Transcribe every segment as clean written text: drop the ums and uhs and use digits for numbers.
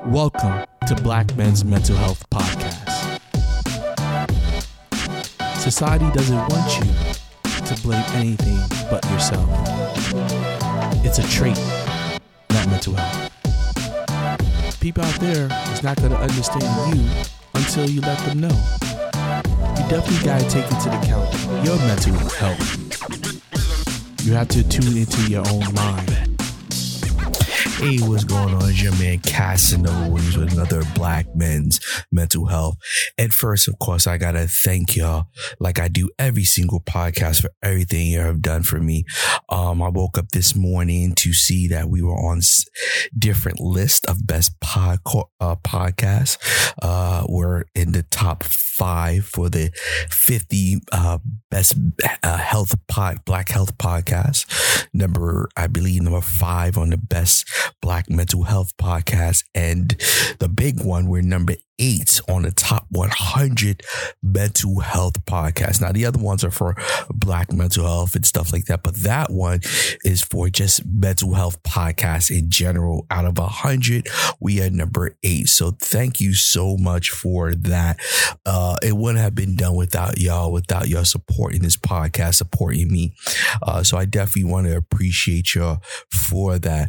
Welcome to Black Men's Mental Health Podcast. Society doesn't want you to blame anything but yourself. It's a trait, not mental health. People out there is not going to understand you until you let them know. You definitely got to take into account your mental health. You have to tune into your own mind. Hey, what's going on? It's your man Casanova with another Black Men's Mental Health. And first, of course, I gotta thank y'all like I do every single podcast for everything you have done for me. I woke up this morning to see that we were on different lists of best podcasts. We're in the top 5 for the 50 best Black health podcasts. I believe number 5 on the best Black mental health podcast, and the big one, we're number 8 on the top 100 mental health podcasts. Now, the other ones are for Black mental health and stuff like that, but that one is for just mental health podcasts in general. Out of 100, we are number 8. So thank you so much for that. It wouldn't have been done without y'all supporting this podcast, supporting me. So I definitely want to appreciate y'all for that.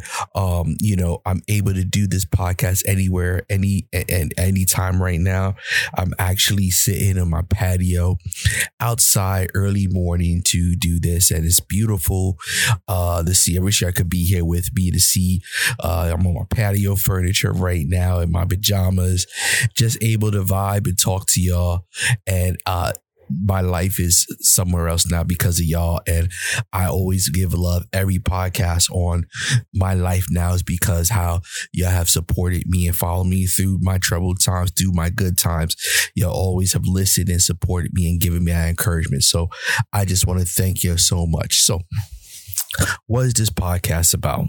I'm able to do this podcast anywhere, anytime right now. I'm actually sitting on my patio outside early morning to do this, and it's beautiful to see. I wish I could be here with me to see. I'm on my patio furniture right now in my pajamas, just able to vibe and talk to y'all. And my life is somewhere else now because of y'all, and I always give love. Every podcast on my life now is because how y'all have supported me and followed me through my troubled times, through my good times. Y'all always have listened and supported me and given me that encouragement. So I just want to thank you so much. So what is this podcast about?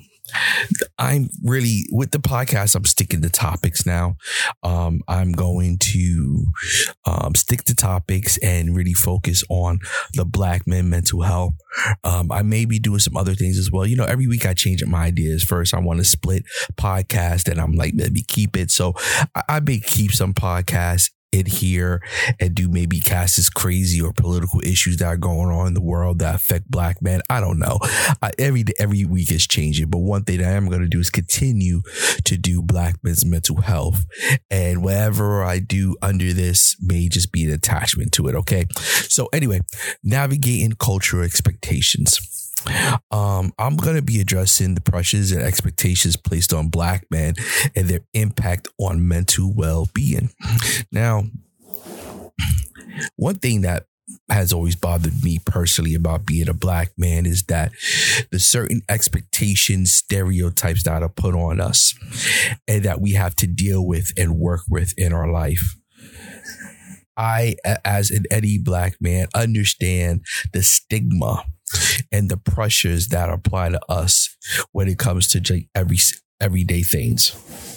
I'm really, with the podcast, I'm sticking to topics now. I'm going to stick to topics and really focus on the Black men mental health. I may be doing some other things as well. Every week I change up my ideas. First, I want to split podcast, and I'm like, let me keep it. So I may keep some podcasts in here and do maybe cast crazy or political issues that are going on in the world that affect Black men. I don't know. Every week is changing, but one thing that I am going to do is continue to do Black men's mental health, and whatever I do under this may just be an attachment to it. Okay. So anyway, navigating cultural expectations. I'm going to be addressing the pressures and expectations placed on Black men and their impact on mental well-being. Now, one thing that has always bothered me personally about being a Black man is that the certain expectations, stereotypes that are put on us and that we have to deal with and work with in our life. I, as any Black man, understand the stigma and the pressures that apply to us when it comes to everyday things.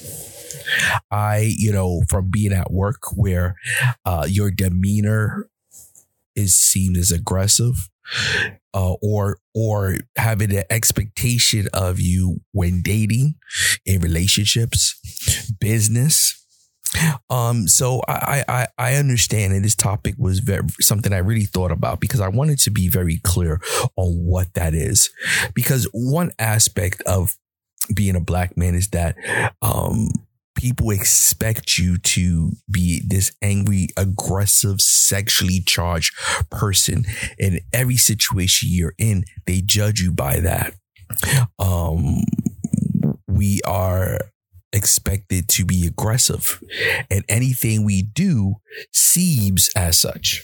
From being at work where your demeanor is seen as aggressive, or having an expectation of you when dating, in relationships, business. So I understand, and this topic was something I really thought about because I wanted to be very clear on what that is. Because one aspect of being a Black man is that people expect you to be this angry, aggressive, sexually charged person. In every situation you're in, they judge you by that. We are expected to be aggressive, and anything we do seems as such.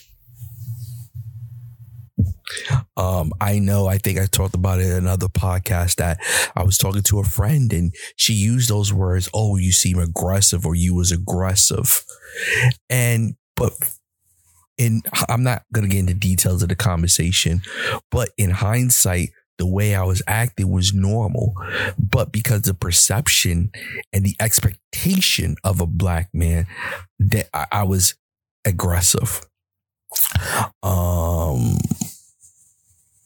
I think I talked about it in another podcast that I was talking to a friend, and she used those words, "Oh, you seem aggressive," or "you was aggressive." But I'm not going to get into details of the conversation, but in hindsight, the way I was acting was normal, but because the perception and the expectation of a Black man, that I was aggressive.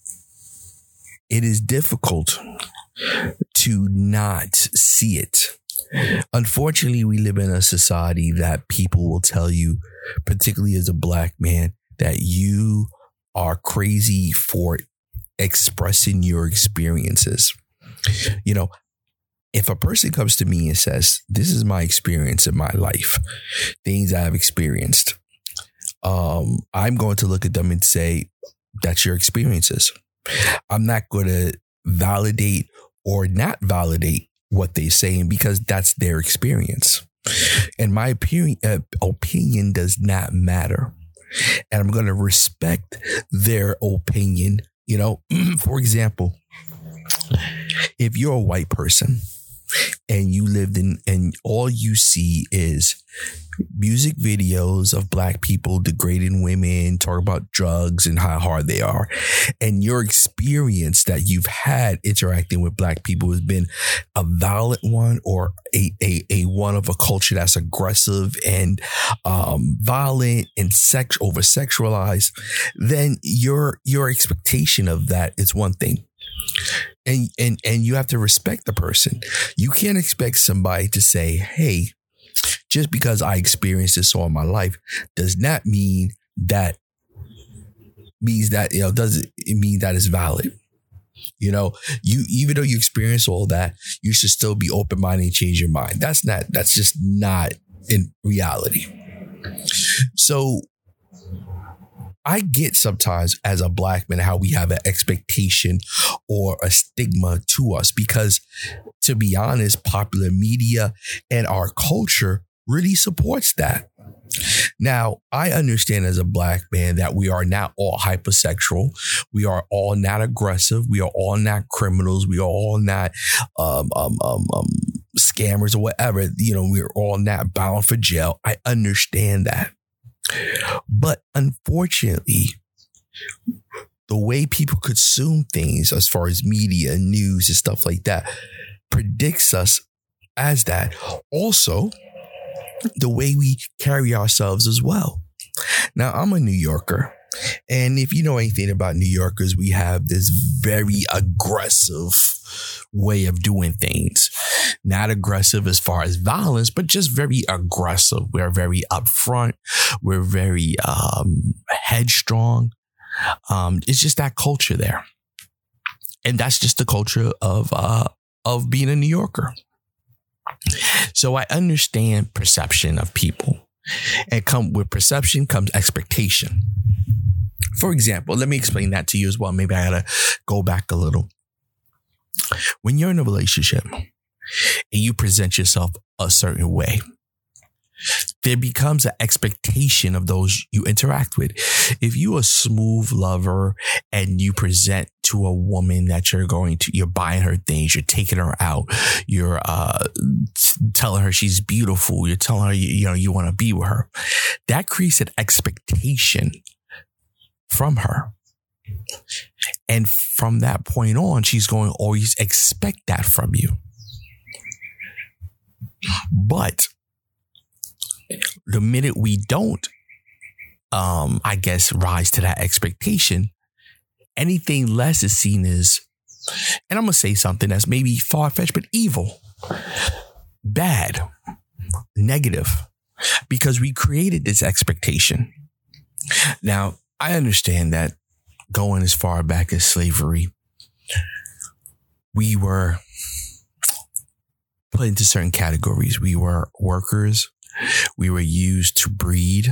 It is difficult to not see it Unfortunately, we live in a society that people will tell you, particularly as a black man, that you are crazy for expressing your experiences. You know, if a person comes to me and says, this is my experience in my life, things I've experienced, I'm going to look at them and say, that's your experiences. I'm not going to validate or not validate what they're saying because that's their experience. And my opinion does not matter. And I'm going to respect their opinion. You know, for example, if you're a white person and you lived in, and all you see is music videos of black people degrading women, talking about drugs and how hard they are, and your experience that you've had interacting with black people has been a violent one, or a one of a culture that's aggressive and violent and over sexualized, then your expectation of that is one thing. And you have to respect the person. You can't expect somebody to say, hey, just because I experienced this all in my life does not mean that doesn't mean that it's valid. You know, even though you experience all that, you should still be open-minded and change your mind. That's just not in reality. So I get sometimes as a black man how we have an expectation or a stigma to us because, to be honest, popular media and our culture really supports that. Now, I understand as a black man that we are not all hypersexual. We are all not aggressive. We are all not criminals. We are all not scammers or whatever. You know, we're all not bound for jail. I understand that. But unfortunately, the way people consume things as far as media and news and stuff like that predicts us as that. Also, the way we carry ourselves as well. Now, I'm a New Yorker. And if you know anything about New Yorkers, we have this very aggressive way of doing things. Not aggressive as far as violence, but just very aggressive. We're very upfront. We're very headstrong. It's just that culture there. And that's just the culture of being a New Yorker. So I understand perception of people. And with perception comes expectation. For example, let me explain that to you as well. Maybe I gotta go back a little. When you're in a relationship and you present yourself a certain way, there becomes an expectation of those you interact with. If you're a smooth lover and you present to a woman that you're buying her things, you're taking her out, you're telling her she's beautiful, you're telling her you want to be with her, that creates an expectation from her. And from that point on, she's going to always expect that from you. But the minute we don't, rise to that expectation, anything less is seen as, and I'm going to say something that's maybe far-fetched, but evil, bad, negative, because we created this expectation. Now, I understand that going as far back as slavery, we were put into certain categories. We were workers. We were used to breed.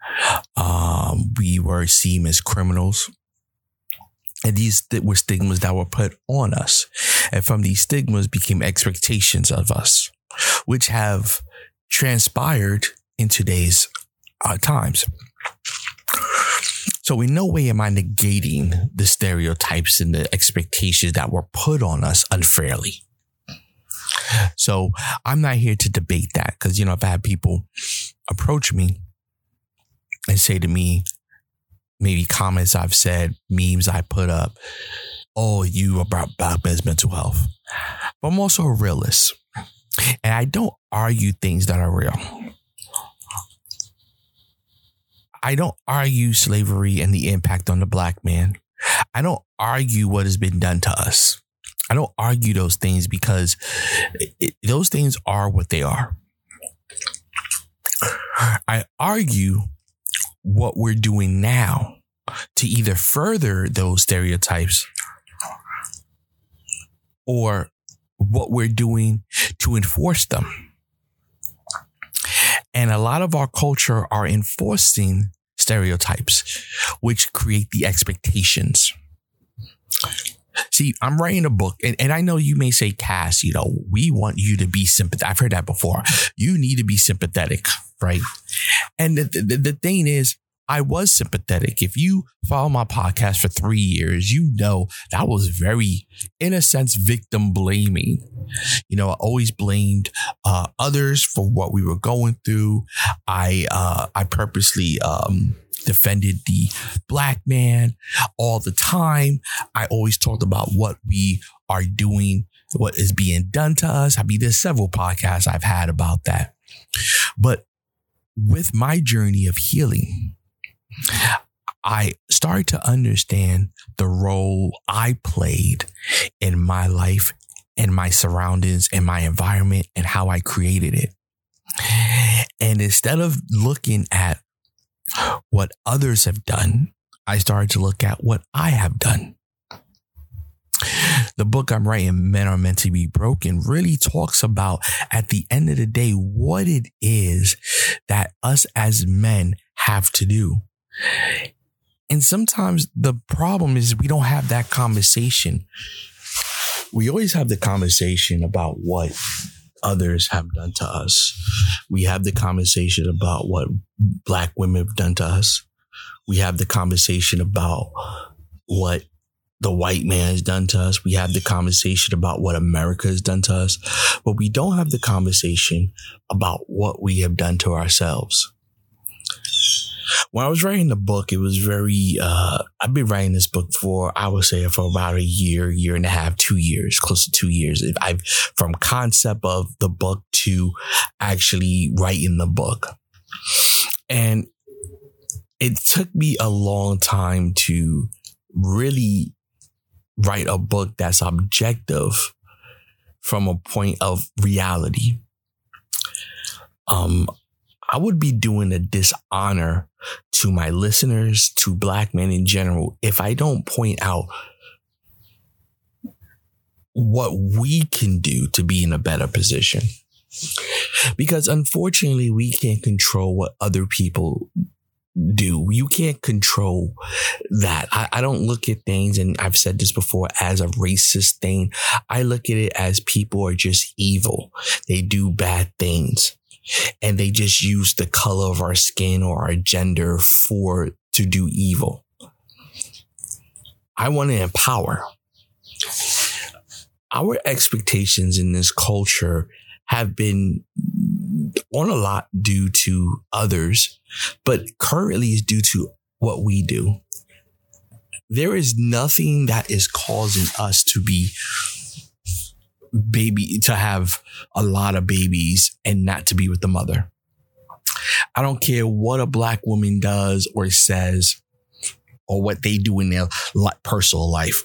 We were seen as criminals. And these were stigmas that were put on us. And from these stigmas became expectations of us, which have transpired in today's times. So in no way am I negating the stereotypes and the expectations that were put on us unfairly. So I'm not here to debate that because, I've had people approach me and say to me, maybe comments I've said, memes I put up, oh, you about black men's mental health. But I'm also a realist. And I don't argue things that are real. I don't argue slavery and the impact on the black man. I don't argue what has been done to us. I don't argue those things because those things are what they are. I argue what we're doing now to either further those stereotypes or what we're doing to enforce them. And a lot of our culture are enforcing stereotypes, which create the expectations. See, I'm writing a book, and I know you may say, Cass, we want you to be sympathetic. I've heard that before. You need to be sympathetic, right? And the thing is, I was sympathetic. If you follow my podcast for 3 years, you know that was very, in a sense, victim blaming. I always blamed others for what we were going through. I purposely defended the black man all the time. I always talked about what we are doing, what is being done to us. There's several podcasts I've had about that. But with my journey of healing, I started to understand the role I played in my life and my surroundings and my environment and how I created it. And instead of looking at what others have done, I started to look at what I have done. The book I'm writing, Men Are Meant to Be Broken, really talks about, at the end of the day, what it is that us as men have to do. And sometimes the problem is we don't have that conversation. We always have the conversation about what others have done to us. We have the conversation about what black women have done to us. We have the conversation about what the white man has done to us. We have the conversation about what America has done to us. But we don't have the conversation about what we have done to ourselves. When I was writing the book, it was very, I've been writing this book for about a year and a half, 2 years, close to 2 years. From concept of the book to actually writing the book. And it took me a long time to really write a book that's objective from a point of reality. I would be doing a dishonor to my listeners, to black men in general, if I don't point out what we can do to be in a better position. Because unfortunately, we can't control what other people do. You can't control that. I don't look at things, and I've said this before, as a racist thing. I look at it as people are just evil. They do bad things. And they just use the color of our skin or our gender to do evil. I want to empower. Our expectations in this culture have been on a lot due to others, but currently is due to what we do. There is nothing that is causing us to have a lot of babies and not to be with the mother. I don't care what a black woman does or says or what they do in their personal life.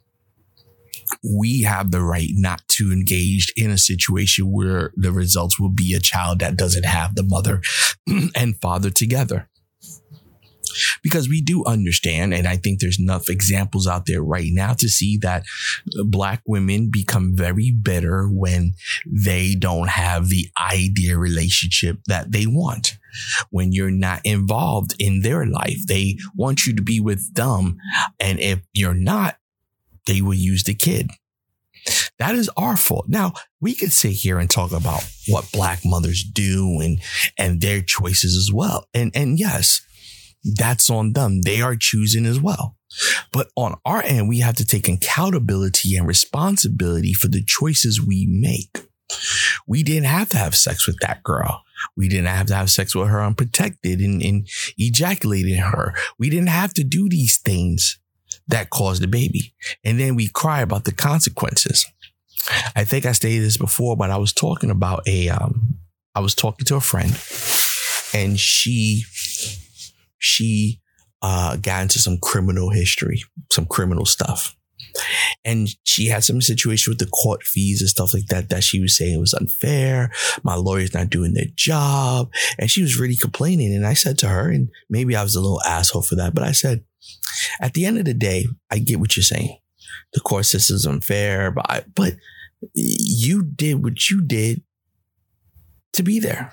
We have the right not to engage in a situation where the results will be a child that doesn't have the mother and father together. Because we do understand, and I think there's enough examples out there right now to see that black women become very bitter when they don't have the ideal relationship that they want. When you're not involved in their life, they want you to be with them. And if you're not, they will use the kid. That is our fault. Now, we could sit here and talk about what black mothers do and their choices as well. And yes, that's on them. They are choosing as well. But on our end, we have to take accountability and responsibility for the choices we make. We didn't have to have sex with that girl. We didn't have to have sex with her unprotected and ejaculating her. We didn't have to do these things that caused the baby. And then we cry about the consequences. I think I stated this before, but I was talking about I was talking to a friend, and she got into some criminal history, some criminal stuff. And she had some situation with the court fees and stuff like that she was saying it was unfair. My lawyer's not doing their job. And she was really complaining. And I said to her, and maybe I was a little asshole for that, but I said, at the end of the day, I get what you're saying. The court system's unfair, but you did what you did to be there.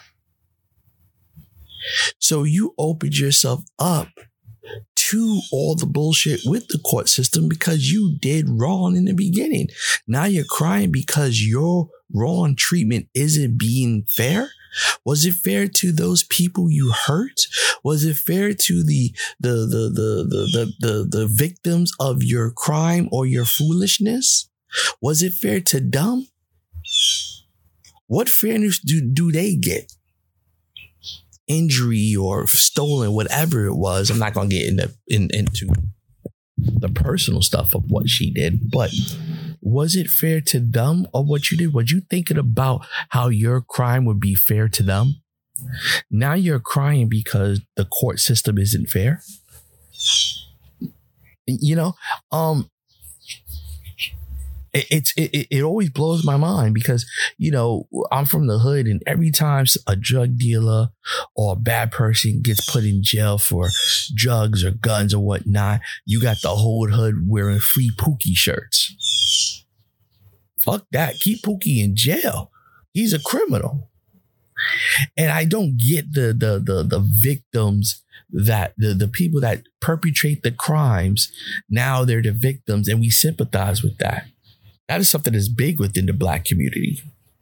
So you opened yourself up to all the bullshit with the court system because you did wrong in the beginning. Now you're crying because your wrong treatment isn't being fair. Was it fair to those people you hurt? Was it fair to the victims of your crime or your foolishness? Was it fair to them? What fairness do they get? Injury or stolen, whatever it was. I'm not going to get into the personal stuff of what she did, but was it fair to them or what you did? Was you thinking about how your crime would be fair to them? Now you're crying because the court system isn't fair. It always blows my mind because, I'm from the hood, and every time a drug dealer or a bad person gets put in jail for drugs or guns or whatnot, you got the whole hood wearing free Pookie shirts. Fuck that. Keep Pookie in jail. He's a criminal. And I don't get the victims that the people that perpetrate the crimes. Now they're the victims, and we sympathize with that. That is something that's big within the Black community.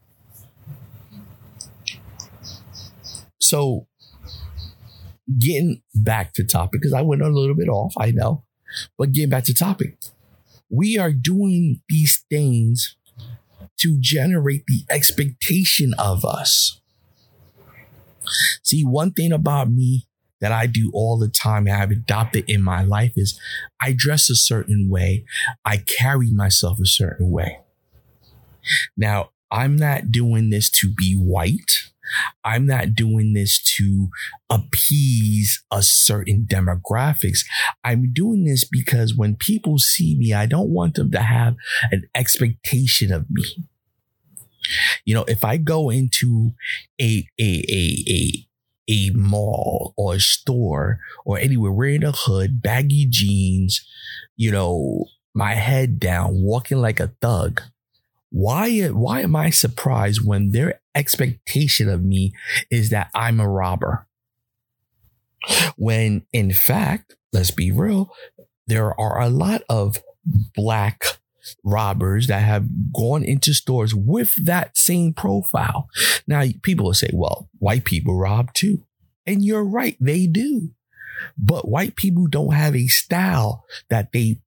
So getting back to topic, because I went a little bit off, I know, but getting back to topic, we are doing these things to generate the expectation of us. See, one thing about me that I do all the time and I've adopted in my life is I dress a certain way. I carry myself a certain way. Now, I'm not doing this to be white. I'm not doing this to appease a certain demographics. I'm doing this because when people see me, I don't want them to have an expectation of me. If I go into a mall or a store or anywhere, wearing a hood, baggy jeans, my head down, walking like a thug. Why am I surprised when their expectation of me is that I'm a robber? When in fact, let's be real, there are a lot of Black robbers that have gone into stores with that same profile. Now, people will say, well, white people rob too. And you're right, they do. But white people don't have a style that they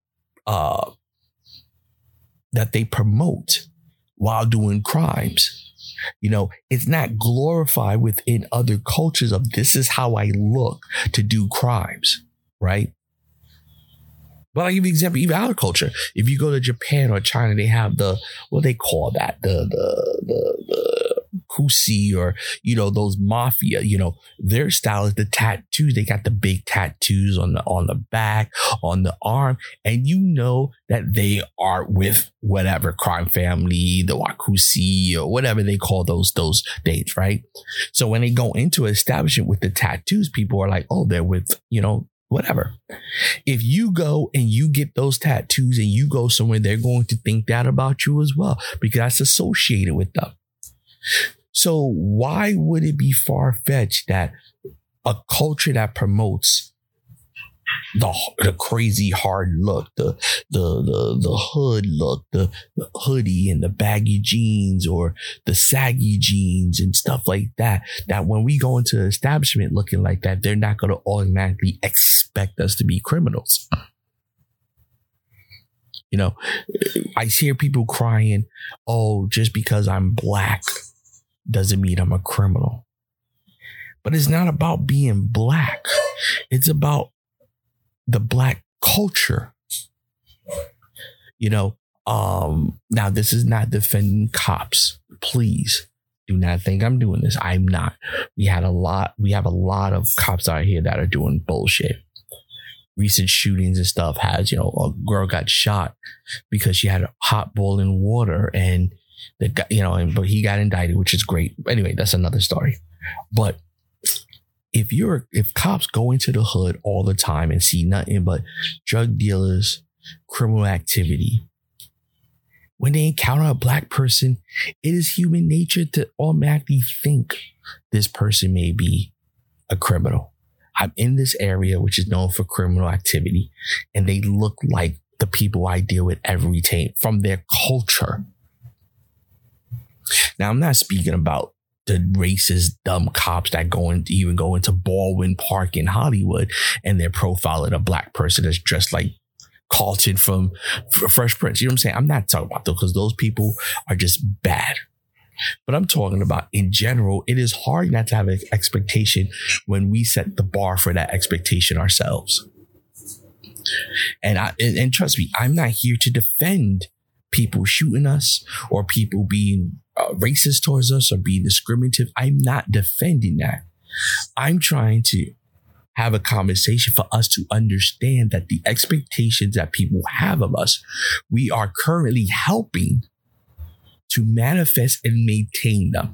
promote while doing crimes. It's not glorified within other cultures of this is how I look to do crimes, right? But I'll give you an example, even our culture. If you go to Japan or China, they have what they call that, the kusi or, those mafia, their style is the tattoos. They got the big tattoos on the back, on the arm. And that they are with whatever crime family, the Wakusi or whatever they call those dates, right? So when they go into an establishment with the tattoos, people are like, oh, they're with, whatever. If you go and you get those tattoos and you go somewhere, they're going to think that about you as well because that's associated with them. So why would it be far-fetched that a culture that promotes the crazy hard look, the hood look, the hoodie and the baggy jeans or the saggy jeans and stuff like that when we go into an establishment looking like that, they're not going to automatically expect us to be criminals. I hear people crying, oh, just because I'm Black doesn't mean I'm a criminal. But it's not about being Black. It's about the Black culture. Now this is not defending cops. Please do not think I'm doing this. I'm not. We have a lot of cops out here that are doing bullshit. recent shootings and stuff has, a girl got shot because she had hot boiling water, and the guy, but he got indicted, which is great. Anyway, that's another story. But if cops go into the hood all the time and see nothing but drug dealers, criminal activity, when they encounter a black person, it is human nature to automatically think this person may be a criminal. I'm in this area, which is known for criminal activity, and they look like the people I deal with every day from their culture. Now, I'm not speaking about the racist, dumb cops that go into Baldwin Park in Hollywood and they're profiling a black person that's dressed like Carlton from Fresh Prince. You know what I'm saying? I'm not talking about those, because those people are just bad. But I'm talking about in general, it is hard not to have an expectation when we set the bar for that expectation ourselves. And trust me, I'm not here to defend people shooting us or people being racist towards us or being discriminative. I'm not defending that. I'm trying to have a conversation for us to understand that the expectations that people have of us, we are currently helping to manifest and maintain them.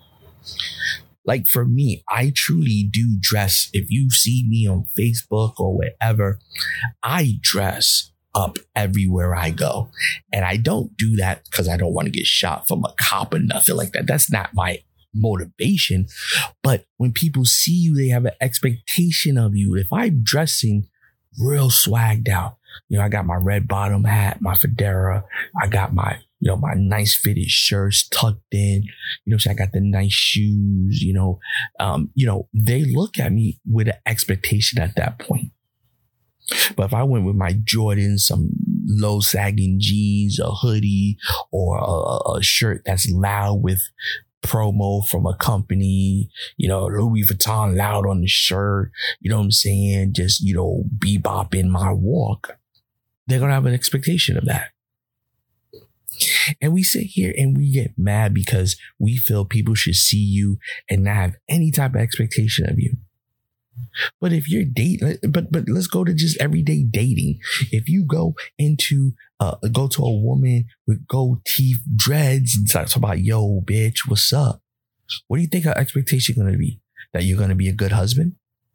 Like for me, I truly do dress. If you see me on Facebook or wherever, I dress up everywhere I go. And I don't do that because I don't want to get shot from a cop or nothing like that. That's not my motivation. But when people see you, they have an expectation of you. If I'm dressing real swagged out, I got my red bottom hat, my fedora, I got my my nice fitted shirts tucked in, so I got the nice shoes, they look at me with an expectation at that point. But if I went with my Jordans, some low sagging jeans, a hoodie, or a shirt that's loud with promo from a company, Louis Vuitton loud on the shirt, you know what I'm saying? Just, bebop in my walk, they're going to have an expectation of that. And we sit here and we get mad because we feel people should see you and not have any type of expectation of you. But if you're dating, but let's go to just everyday dating. If you go to a woman with gold teeth, dreads, and talk about, yo, bitch, what's up? What do you think her expectation is going to be? That you're going to be a good husband?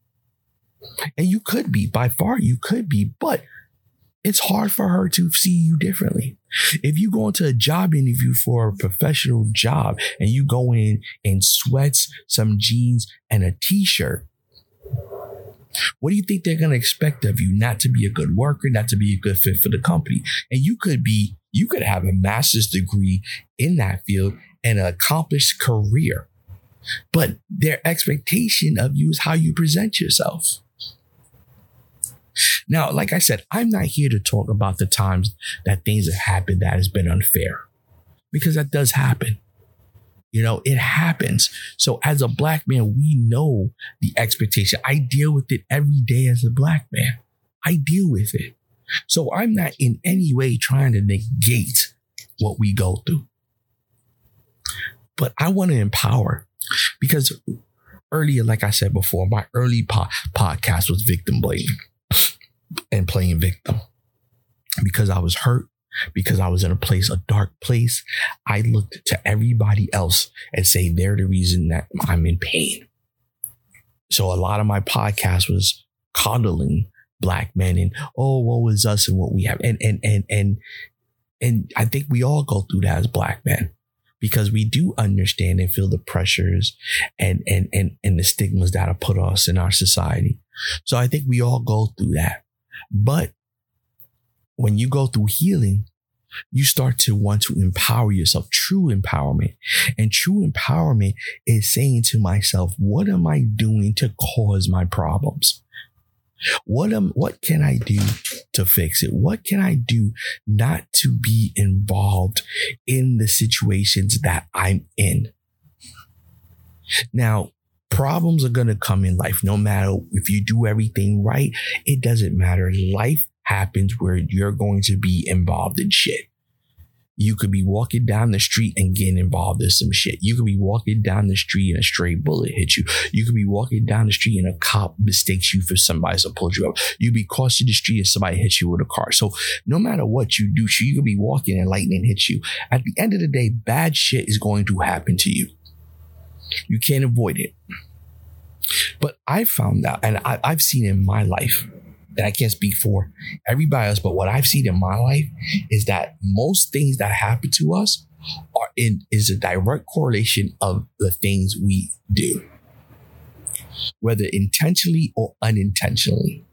And you could be, by far you could be, but it's hard for her to see you differently. If you go into a job interview for a professional job and you go in sweats, some jeans, and a t-shirt, what do you think they're going to expect of you? Not to be a good worker, not to be a good fit for the company. And you could have a master's degree in that field and an accomplished career. But their expectation of you is how you present yourself. Now, like I said, I'm not here to talk about the times that things have happened that has been unfair, because that does happen. It happens. So as a black man, we know the expectation. I deal with it every day as a black man. I deal with it. So I'm not in any way trying to negate what we go through. But I want to empower, because earlier, like I said before, my early podcast was victim blaming and playing victim. Because I was hurt, because I was in a dark place, I looked to everybody else and say they're the reason that I'm in pain. So a lot of my podcast was coddling black men and, oh, woe is us and what we have. And I think we all go through that as black men, because we do understand and feel the pressures and the stigmas that are put on us in our society. So I think we all go through that. But when you go through healing, you start to want to empower yourself, true empowerment. And true empowerment is saying to myself, what am I doing to cause my problems? What can I do to fix it? What can I do not to be involved in the situations that I'm in? Now, problems are going to come in life. No matter if you do everything right, it doesn't matter. Life happens where you're going to be involved in shit. You could be walking down the street and getting involved in some shit. You could be walking down the street and a stray bullet hits you. You could be walking down the street and a cop mistakes you for somebody, so pulls you up. You'd be crossing the street and somebody hits you with a car. So no matter what you do, you could be walking and lightning hits you. At the end of the day, bad shit is going to happen to you. You can't avoid it. But I found out, and I've seen in my life, and I can't speak for everybody else, but what I've seen in my life is that most things that happen to us is a direct correlation of the things we do, whether intentionally or unintentionally.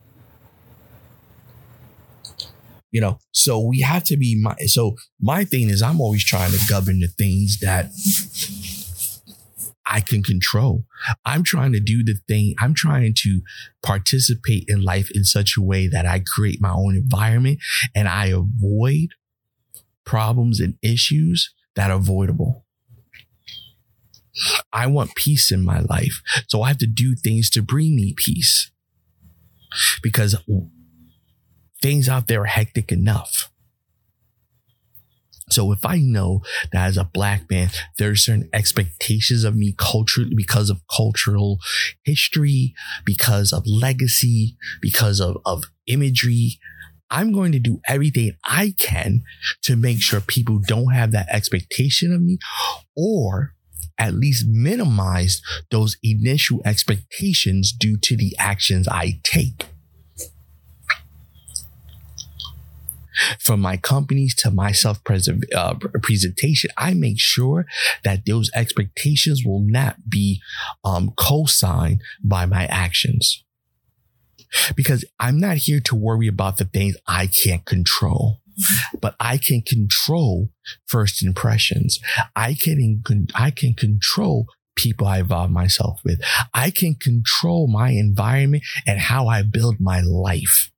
You know, so we have to be my thing is I'm always trying to govern the things that I can control. I'm trying to do the thing. I'm trying to participate in life in such a way that I create my own environment and I avoid problems and issues that are avoidable. I want peace in my life. So I have to do things to bring me peace because things out there are hectic enough. So if I know that as a black man, there are certain expectations of me culturally because of cultural history, because of legacy, because of imagery, I'm going to do everything I can to make sure people don't have that expectation of me, or at least minimize those initial expectations due to the actions I take. From my companies to my presentation, I make sure that those expectations will not be co-signed by my actions. Because I'm not here to worry about the things I can't control, but I can control first impressions. I can control people I involve myself with. I can control my environment and how I build my life.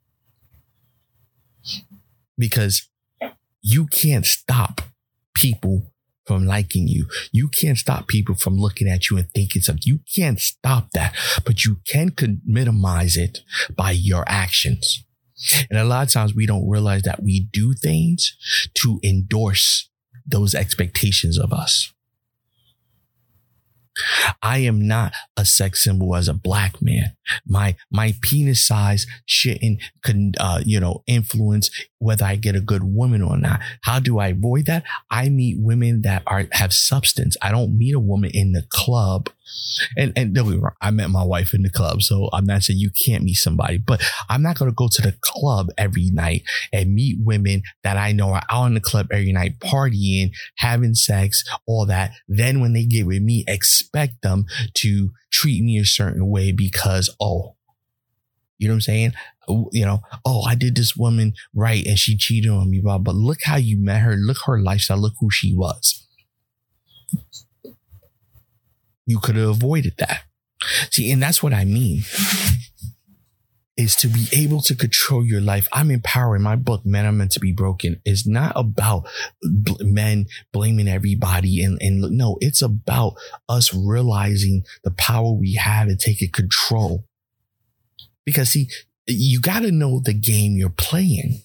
Because you can't stop people from liking you. You can't stop people from looking at you and thinking something. You can't stop that, but you can minimize it by your actions. And a lot of times we don't realize that we do things to endorse those expectations of us. I am not a sex symbol as a black man. My penis size shouldn't, influence whether I get a good woman or not. How do I avoid that? I meet women that have substance. I don't meet a woman in the club. And don't get me wrong, I met my wife in the club, so I'm not saying you can't meet somebody, but I'm not going to go to the club every night and meet women that I know are out in the club every night, partying, having sex, all that. Then when they get with me, expect them to treat me a certain way because, you know what I'm saying? I did this woman right and she cheated on me, but look how you met her. Look her lifestyle. Look who she was. You could have avoided that. See, and that's what I mean, is to be able to control your life. I'm empowering. My book, Men Are Meant to Be Broken, is not about men blaming everybody. And no, it's about us realizing the power we have and taking control. Because see, you got to know the game you're playing.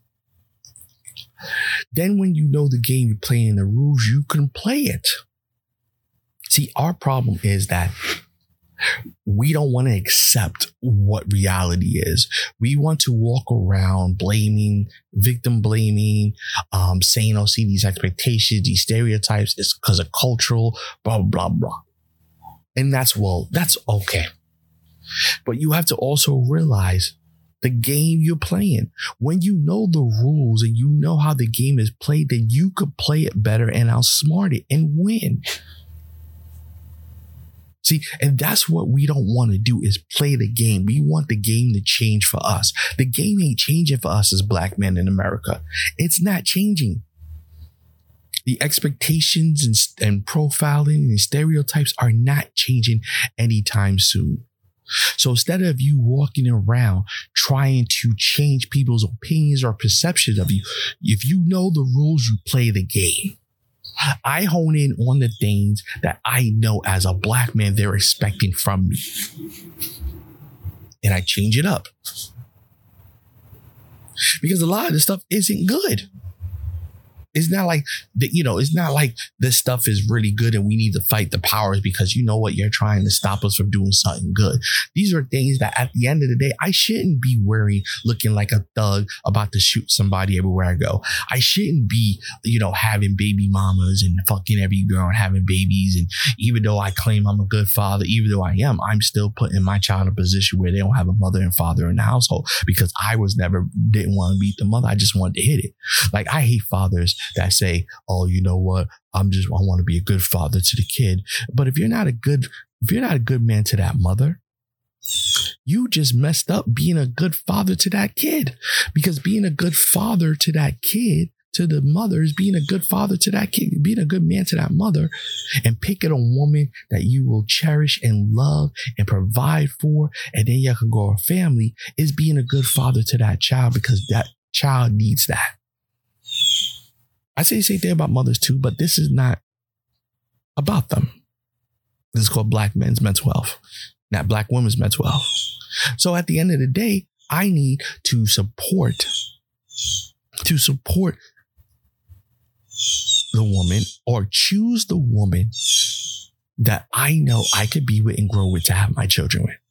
Then when you know the game you're playing and the rules, you can play it. See, our problem is that we don't want to accept what reality is. We want to walk around blaming, victim blaming, saying, see, these expectations, these stereotypes, it's because of cultural, blah, blah, blah. And that's okay. But you have to also realize the game you're playing. When you know the rules and you know how the game is played, then you could play it better and outsmart it and win. See, and that's what we don't want to do, is play the game. We want the game to change for us. The game ain't changing for us as black men in America. It's not changing. The expectations and profiling and stereotypes are not changing anytime soon. So instead of you walking around trying to change people's opinions or perceptions of you, if you know the rules, you play the game. I hone in on the things that I know as a black man they're expecting from me. And I change it up. Because a lot of this stuff isn't good. it's not like it's not like this stuff is really good and we need to fight the powers because you know what, you're trying to stop us from doing something good. These are things that at the end of the day, I shouldn't be looking like a thug about to shoot somebody everywhere I go. I shouldn't be, having baby mamas and fucking every girl and having babies. And even though I claim I'm a good father, even though I am, I'm still putting my child in a position where they don't have a mother and father in the household because I didn't want to beat the mother. I just wanted to hit it. Like, I hate fathers that say, oh, you know what? I want to be a good father to the kid. But if you're not a good man to that mother, you just messed up being a good father to that kid, because being a good father to that kid, to the mother, is being a good father to that kid, being a good man to that mother, and picking a woman that you will cherish and love and provide for, and then you can grow a family, is being a good father to that child, because that child needs that. I say the same thing about mothers too, but this is not about them. This is called Black men's mental health, not Black women's mental health. So at the end of the day, I need to support the woman, or choose the woman that I know I could be with and grow with to have my children with.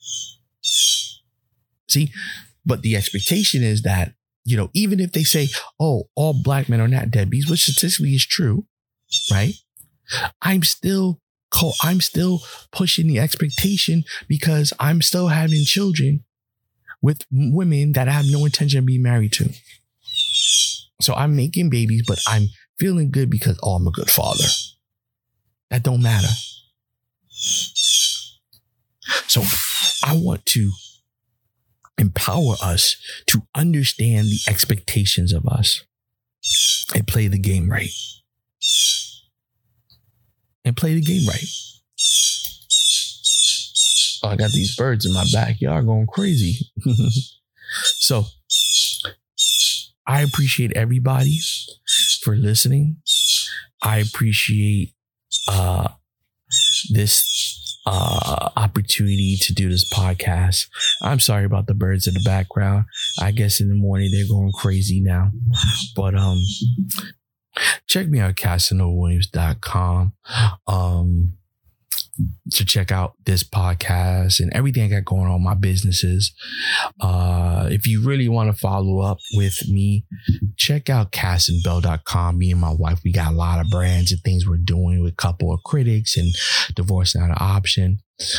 See, but the expectation is that, even if they say, oh, all Black men are not deadbeats, which statistically is true, right? I'm still pushing the expectation, because I'm still having children with women that I have no intention of being married to. So I'm making babies, but I'm feeling good because, oh, I'm a good father. That don't matter. So I want to empower us to understand the expectations of us and play the game right. Oh, I got these birds in my backyard going crazy. So I appreciate everybody for listening. I appreciate this opportunity to do this podcast. I'm sorry about the birds in the background. I guess in the morning they're going crazy now. But check me out at CasanovaWilliams.com to check out this podcast and everything I got going on in my businesses. If you really want to follow up with me, check out CasandBell.com. Me and my wife, we got a lot of brands and things we're doing with Couple of Critics and Divorce Not an Option.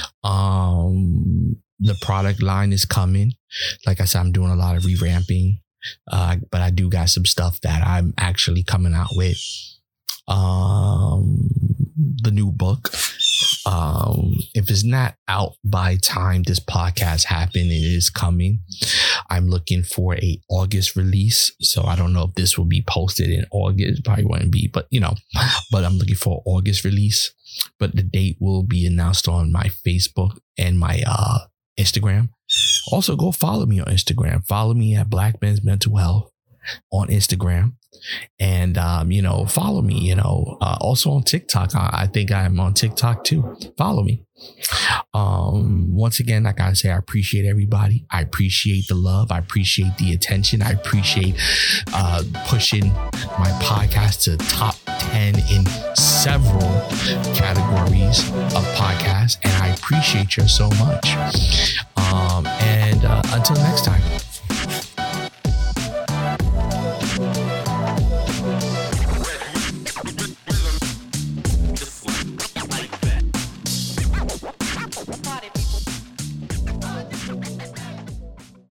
The product line is coming. Like I said, I'm doing a lot of revamping, but I do got some stuff that I'm actually coming out with. The new book. If it's not out by time this podcast happened, it is coming. I'm looking for a August release. So I don't know if this will be posted in August. Probably won't be, but I'm looking for an August release. But the date will be announced on my Facebook and my Instagram. Also, go follow me on Instagram. Follow me at Black Men's Mental Health on Instagram. And, follow me, also on TikTok. I think I'm on TikTok too. Follow me. Once again, I gotta say, I appreciate everybody. I appreciate the love. I appreciate the attention. I appreciate, pushing my podcast to top 10 in several categories of podcasts. And I appreciate you so much. And until next time.